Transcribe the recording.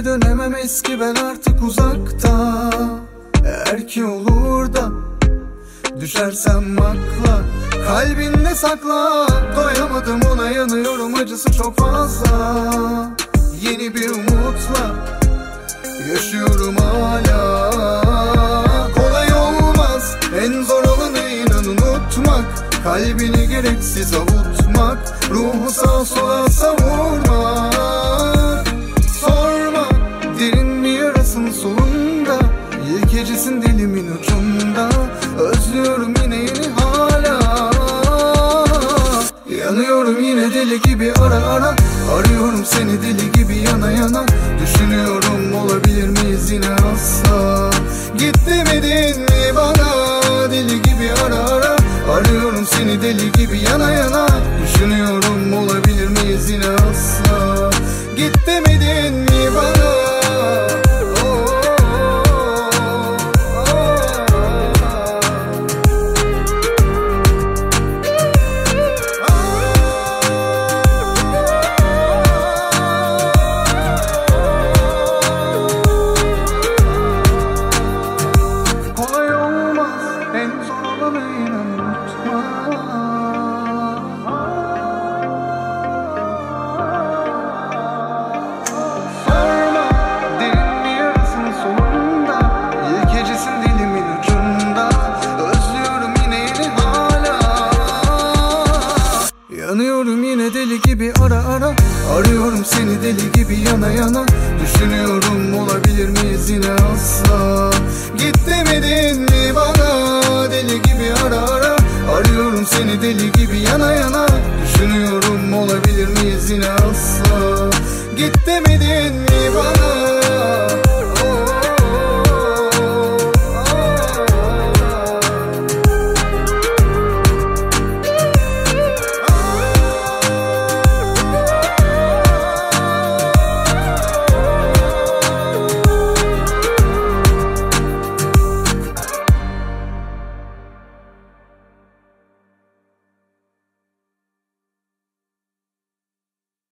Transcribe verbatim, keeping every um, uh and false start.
dönemem eski, ben artık uzakta. Eğer ki olur da düşersem akla, kalbinde sakla. Doyamadım ona, yanıyorum, acısı çok fazla. Yeni bir umutla yaşıyorum hala. Kolay olmaz, en zor olanı inan unutmak. Kalbini gereksiz avutmak, ruhu sağa sola savurmak. Sorma, derin bir yarasın solunda. İlk gecesin dilimin ucunda. Özlüyorum yine yeni hala. Yanıyorum yine deli gibi ara ara. Arıyorum seni deli gibi yana yana. Düşünüyorum olabilir miyiz yine asla. Git demedin mi bana, deli gibi ara ara. Arıyorum seni deli gibi yana yana. Düşünüyorum olabilir miyiz yine asla. Git demedin mi bana. Yanıyorum yine deli gibi ara ara. Arıyorum seni deli gibi yana yana. Düşünüyorum olabilir miyiz yine asla. Git demedin mi bana, deli gibi ara ara. Arıyorum seni deli